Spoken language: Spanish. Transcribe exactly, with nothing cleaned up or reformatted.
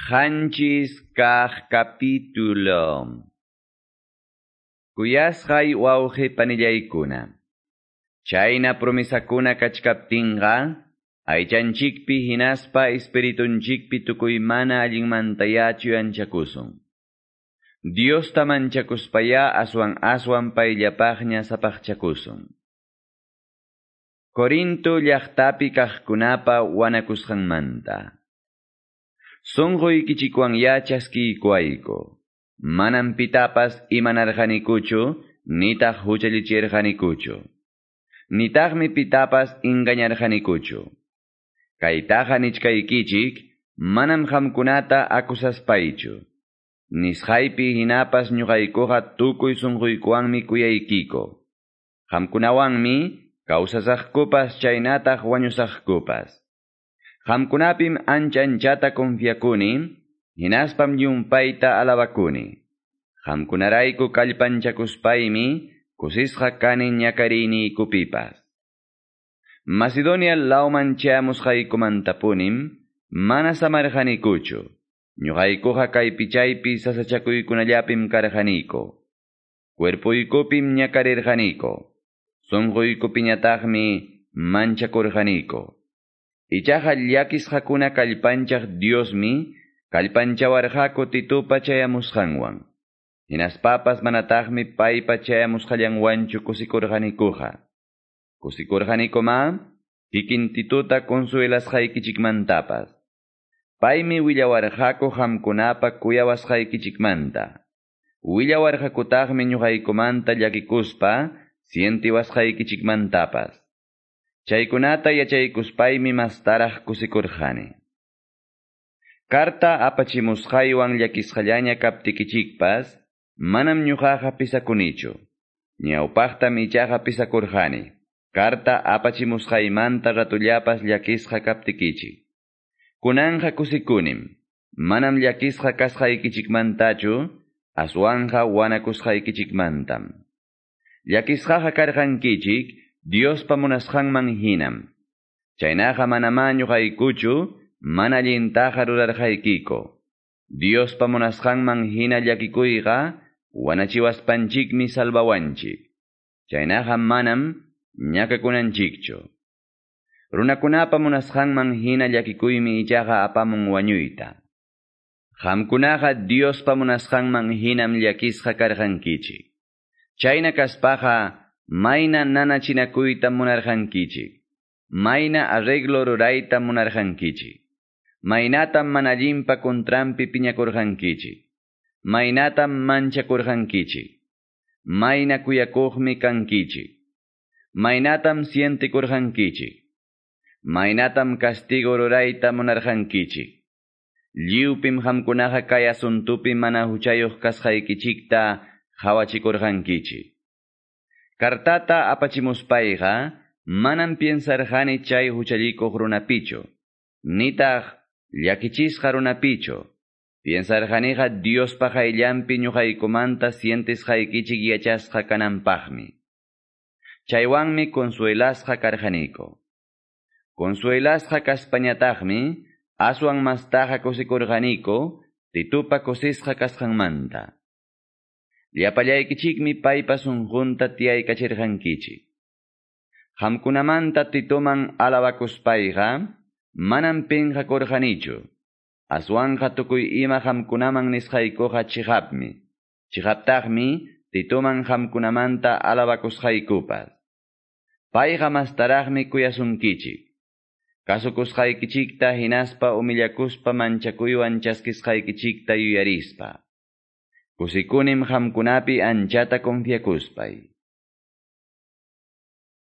Hanchis kah capítulo. Kuyasqay wawqi panillaykuna. Chayna promisakuna kachkaptinqa, aychanchikpi hinaspa espiritunchikpi tukuy mana allinmantayachu anchakusun. Diosta manchakuspaya aswan aswan payllapaqña sapaqchakusun. Corinto llaqtapi kaqkunapa wanakusqanmanta. Sunquykichikwan yachaskiykuayku. Manam pitapas imanarqanikuchu, nitaq huchallichirqanikuchu. Nitaqmi pitapas engañarqanikuchu. Kaytaqa nichkaykichik, manam qamkunata akusaspaychu. Nisqaypi hinapas ñuqaykuqa tukuy sunquykuwanmi kuyaykiku. Qamkunawanmi kawsasaqkupas chaynataq wañusaqkupas. Qamkunapim ancha anchata confiakuni, hinaspam yumpayta alabakuni. Qamkunarayku kallpanchakuspaymi, kusisqa kani ñakariniykupipas. Macedonia lawman chaamusqaykumantapunim, mana samarqanikuchu. Ñuqaykuqa kaypi chaypi sasachakuykunallapim karqaniku. Cuerpuykupim ñakarirqaniku. Sunquykupiñataqmi manchakurqaniku. Ichaqa llakisqakuna kallpanchaq Diosmi, kallpanchawarqaku Titupa chayamusqanwan. Hinaspapas manataqmi paypa chayamusqallanwanchu kusikurqanikuqa. Kusikurqanikuma, kikin Tituta consuelasqaykichikmantapas. Paymi willawarqaku qamkunapa kuyawasqaykichikmanta. Willawarqakutaqmi ñuqaykumanta llakikuspa, sientiwasqaykichikmantapas. Chaykunata yachaykuspaymi mastaraq kusikurqani. Karta apachimusqaywan llakisqallaña kaptikichikpas, manam ñuqaqa pisakunichu. Ñawpaqtam ichaqa pisakurqani. Karta apachimusqaymanta ratullapas llakisqa kaptikichik. Kunanqa kusikunim. Manam llakisqa kasqaykichikmantachu, aswanqa wanakusqaykichikmantam. Llakisqaqa karqankichik, Diospa munasqanman hinam. Chaynaqa manama ñuqaykuchu, mana allintaqa rurarqaykiku. Diospa munasqanman hina llakikuyqa, wanachiwaspanchikmi salvawanchik. Chaynaqa manam ñakakunanchikchu. Runakunapa munasqanman hina llakikuymi ichaqa apamun wañuyta. Qamkunaqa Diospa munasqanman hinam llakisqa karqankichik. Chayna kaspaqa, mayna nanachinakuyta munarqankichik. Mayna arreglo rurayta munarqankichik. Maynatam manallimpa kontrampi piñakurqankichik. Maynatam manchakurqankichik. Mayna kuyakuqmi kankichik. Maynatam sientikurqankichik. Maynatam castigo rurayta munarqankichik. Lliwpim qamkunaqa kay asuntupi mana huchayuq kasqaykichikta hawachikurqankichik. Kartata apachimuspayqa, manam piensarqani chay huchallikuq runapichu, nitaq llakichisqa runapichu. Piensarqaniqa Diospa qayllanpi ñuqaykumanta sientisqaykichik yachasqa kananpaqmi. Chaywanmi consuelasqa karqaniku. Consuelasqa kaspañataqmi, aswan mastaqa kusikurqaniku, Titupa kusisqa kasqanmanta. Llapallaykichikmi paypa sunqunta tiyaykachirqankichik. Qamkunamanta Tituman alabakuspayqa, manam pinqakurqanichu. Aswanqa tukuy ima qamkunaman nisqaykuqa chihapmi. Chihaptaqmi Tituman qamkunamanta alabakusqaykupas. Payqa mastaraqmi kuyasunkichik. Kasukusqaykichikta hinaspa umillakuspa manchakuywan chaskisqaykichikta yuyarispa. Kusikunim qamkunapi anchata confiakuspay.